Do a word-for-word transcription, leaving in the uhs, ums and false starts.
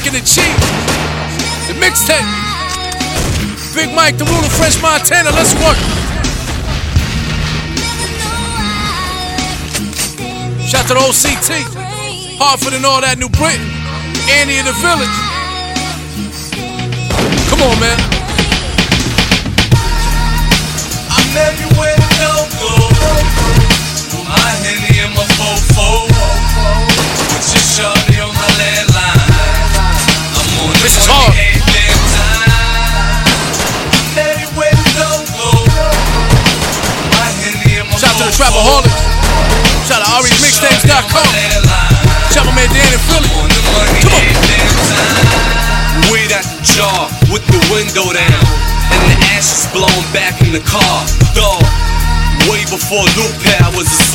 and the G. The mixtape. Big Mike, the ruler, French Montana. Let's work. Shout to the O C T. Hartford and all that, New Britain. Annie in the village. Come on, man. I'm everywhere to go. My Henny and my fofo. With your shorty on my landline. I'm on the This is hard. Everywhere to go. My Henny and my Shout to the Trapaholic. Shout to Ari Mixtapes dot com. Shout my man Dan in Philly. Come on. Weed at the jar with the window down. And the ashes blowing back in the car. Dog, way before Lupe I was a